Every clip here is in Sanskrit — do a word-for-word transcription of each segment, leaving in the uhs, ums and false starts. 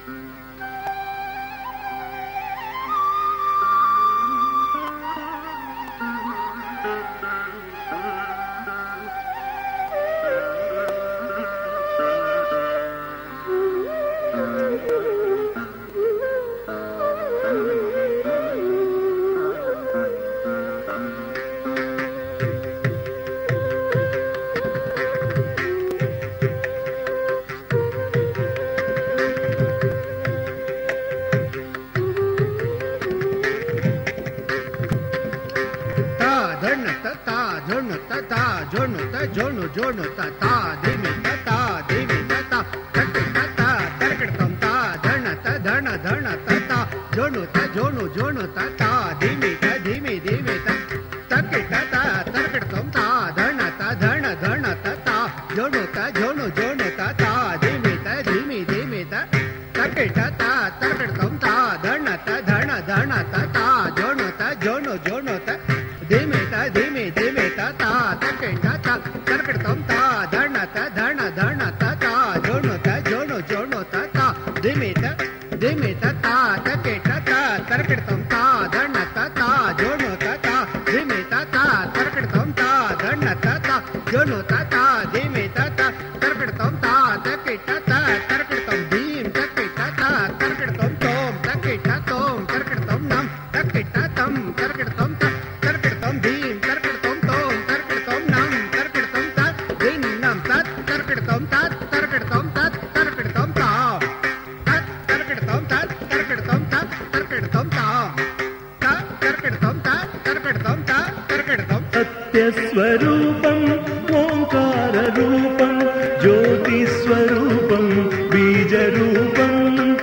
जोनु जोनु ता ता धिमि ता ता धिमि ता ता तक ता ता तरकड़तम ता धन ता धन धन ता ता जोनु ता जोनु जोनु ता ता धिमि ता धिमि धिमि ता तक ता ता तरकड़तम ता धन ता धन धन ता ता जोनु ता जोनु जोनु ता ता धिमि ता धिमि धिमि ता तक ता ता तरकड़तम ता धन ता धन धन ता ता जोनु ता जोनु जोनु ता धिमि ता धिमि धिमि ता ता तक ता ता तरकड़तम ता धन ता धन धन ता ता जोनु ता जोनु जोनु ता ता धिमि ता धिमि ता ता तक ता ता तरकड़तम ता धन ता ता जोनु ता ता धिमि ता ता तरकड़तम ता धन ता ता जोनु ता ता धिमि ता ता तरकड़तम ता तक ता ता तरकड़तम धीम तक ता ता तरकड़तम तोम तक ता तोम तरकड़तम नम तक ता तम तरकड़तम ता तरकड़तम धीम तरकड़तम तोम तरकड़तम नम तरकड़तम ता दिन नम तात तरकड़तम तात तरकड़तम तात तरकड़तम ता तात तरकड़तम तात तरकड़तम तात तरकड़तम ता तात तरकड़तम तात तरकड़तम ता तरकड़तम सत्यस्वरूपं ओंकार रूपं ज्योतिस्वरूपं बीजरूपं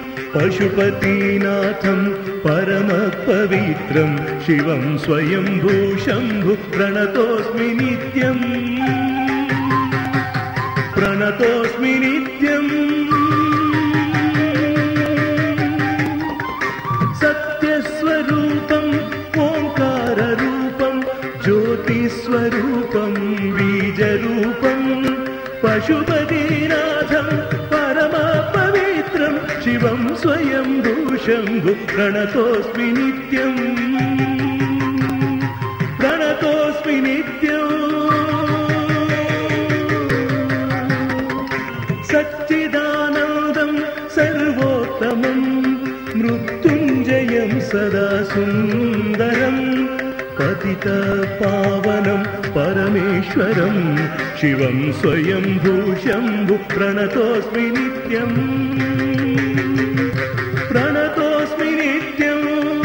पशुपतिनाथं परमपवित्रं शिवं स्वयंभू शंभु प्रणतोऽस्मि नित्यं प्रणतोऽस्मि नित्यं सत्यस्वरूपं ओंकाररूपं ज्योतिस्वरूपं बीजरूपं पशुपतिनाथं परमपवित्रं शिवं स्वयंभू शंभु प्रणतोऽस्मि नित्यं प्रणतोऽस्मि नित्यं सच्चिदानन्दं सर्वोत्तमं मृत्युञ्जयं सदा सुन्दरं पतितपावनं परमेश्वरं शिवं स्वयंभू शंभु प्रणतोऽस्मि नित्यं प्रणतोऽस्मि नित्यं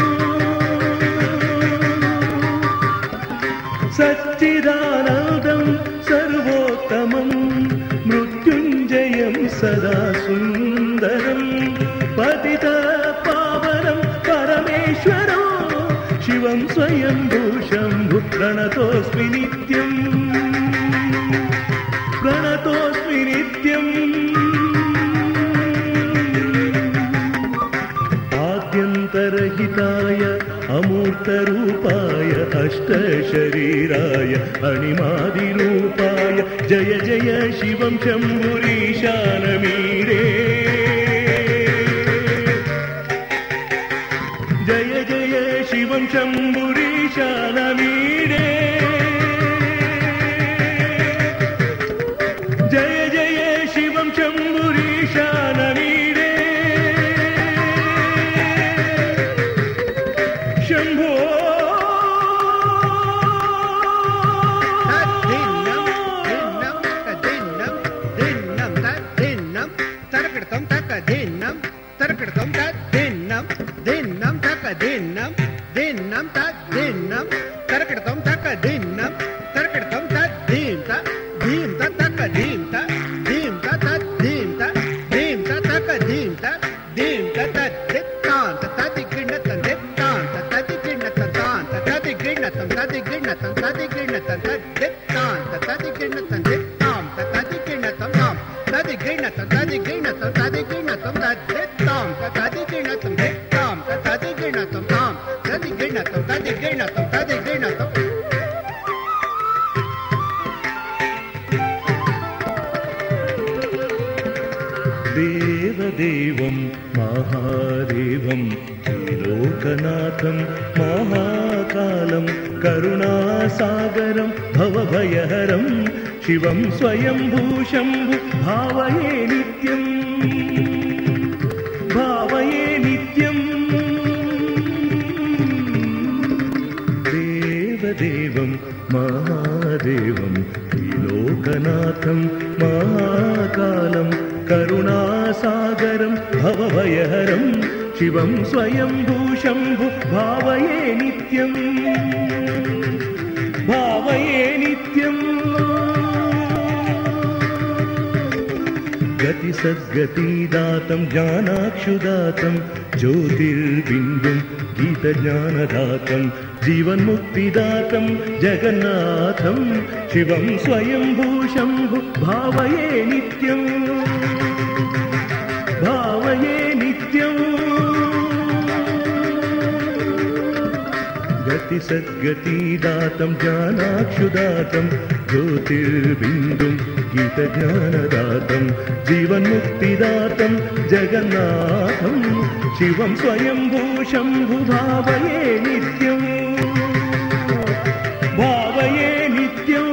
सच्चिदानन्दं सर्वोत्तमं मृत्युञ्जयं सदा सुन्दरं पतितपावनं परमेश्वरं शिवं स्वयंभू शंभु प्रणतोऽस्मि नित्यं प्रणतोऽस्मि नित्यम् आद्यन्तरहिताय अमूर्तरूपाय अष्टशरीराय अणिमादिरूपाय जय जय शिवं शम्भुरीशानमीरे जय जय शिवं शम्भुरीशानमीरे जय जय शिवं शम्भुरीशानमीरे शंभो तरकड़तम तक दिन्नम तरकड़तम तक दिन्नम दिन्नम तक दिन्नम दिन्नम तक दिन्नम तरकड़तम तक दिन्नम तरकड़तम तक धीम ता धीम ता तक धीम ता धीम ता तक धीम ता धीम ता तक धीम ता धीम ता तक दिक्कांत तति गिणतन दिक्कांत तति गिणतन तांत तति गिणतन तति गिणतन तति गिणतन दिक्कांत तति गिणतन दिक्कांत तति गिणतन ताम तति गिणतन तति गिणतन तति गिणतन दिक्कांत तति गिणतन दिक्कांत तति गिणतन ताम तति गिणतन तति गिणतन तति गिणतन देव देवदेवं महादेवं लोकनाथं महाकालं करुणासागरं भवभयहरं शिवं स्वयंभूशम्भु भावये नित्यं भावये नित्यं देवदेवं महादेवं लोकनाथं महाकालं करुणासागरं भवभयहरं शिवं स्वयंभूशम्भु भावये नित्यं भावये नित्यम् गतिसद्गतिदातं ज्ञानाक्षुदातं ज्योतिर्बिन्दुं गीतज्ञानदातं जीवन्मुक्तिदातं जगन्नाथं शिवं स्वयंभूशम्भु भावये नित्यं भावये नित्यम् गतिसद्गतिदातं ज्ञानाक्षुदातं ज्योतिर्बिन्दुं गीतज्ञानदातं जीवन्मुक्तिदातं जगन्नाथं शिवं स्वयंभूशम्भु भावये नित्यं भावये नित्यम्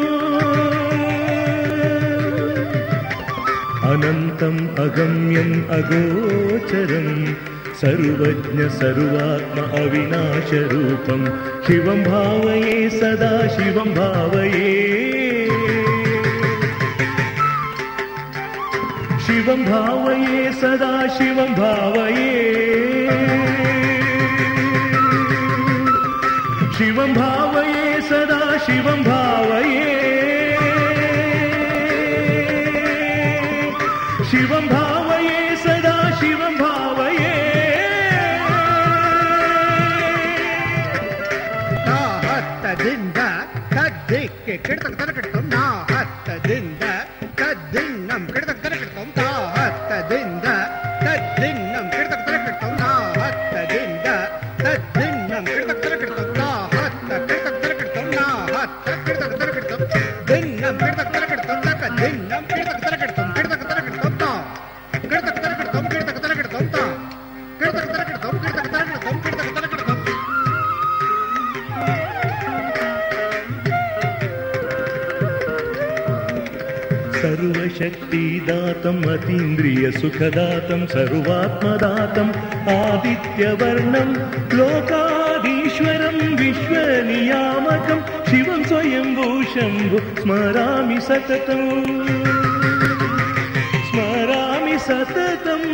अनन्तम् अगम्यम् अगोचरं सर्वज्ञ सर्वात्म अविनाशरूपं शिवं भावये सदा शिवं भावये शिवं भावये सदा शिवं भावये शिवं भावये सदा शिवं भावये शिवं भावये सदा शिवं भावये ದಿಂದ ತದ್ದಿಕ್ಕೆ ಕಿಡತಕ ತರಕಡ್ತಂ ನಾ ಹತ್ತದಿಂದ ತದ್ದಿನ್ನಂ ಕಿಡತಕ ತರಕಡ್ತಂ ತಾ ಹತ್ತದಿಂದ ತದ್ದಿನ್ನಂ ಕಿಡತಕ ತರಕಡ್ತಂ ನಾ ಹತ್ತದಿಂದ ತದ್ದಿನ್ನಂ ಕಿಡತಕ ತರಕಡ್ತಂ ತಾ ಹತ್ತ ಕಿಡತಕ ತರಕಡ್ತಂ ನಾ ಹತ್ತ ಕಿಡತಕ ತರಕಡ್ತಂ ದಿನ್ನಂ ಕಿಡತಕ ತರಕಡ್ತಂ ತಕ ದಿನ್ನಂ ಕಿಡತಕ ತರಕಡ್ತಂ ಕಿಡತಕ ತರಕಡ್ತಂ ತಾ ಕಿಡತಕ ತರಕಡ್ತಂ ಕಿಡತಕ ತರಕಡ್ತಂ ತಾ ಕಿಡತಕ ತರಕಡ್ತಂ ಕಿಡತಕ ತರಕಡ್ತಂ ಕಿಡತಕ ತರಕಡ್ತಂ सर्वशक्तिदातम् अतीन्द्रियसुखदातं सर्वात्मदातम् आदित्यवर्णं लोकाधीश्वरं विश्वनियामकं शिवं स्वयंभूशम्भु स्मरामि सततं स्मरामि सततम्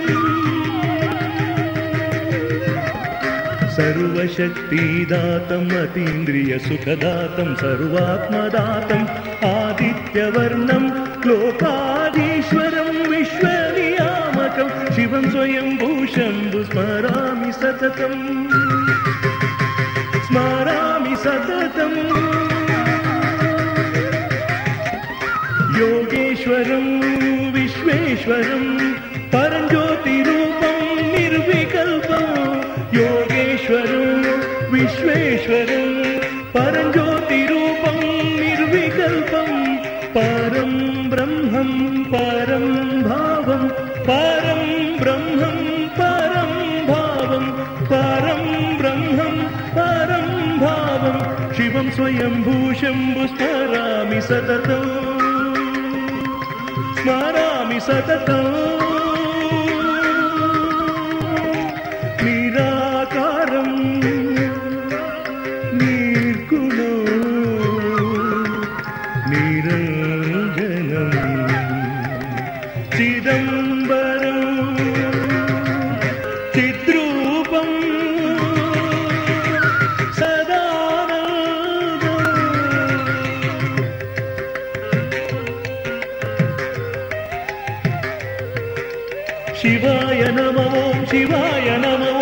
सर्वशक्तिदातम् अतीन्द्रियसुखदातं सर्वात्मदातम् आदित्यवर्णं लोकाधीश्वरं विश्वनियामकं शिवं स्वयंभूशम्भु स्मरामि सततं स्मरामि सततम् योगेश्वरं विश्वेश्वरं परञ्ज्योतिरूपं निर्विकल्पं योगेश्वरं विश्वेश्वरं परञ्ज्योतिरूपं निर्विकल्पं परं ब्रह्मं परं भावं परं ब्रह्मं परं भावं परं ब्रह्मं परं भावं शिवं स्वयंभूशम्भु स्मरामि सततं स्मरामि सततं निराकारं निर्गुणं निरञ्जनं चिदम्बरं चिद्रूपं सदानन्दम् शिवाय नमः शिवाय नमः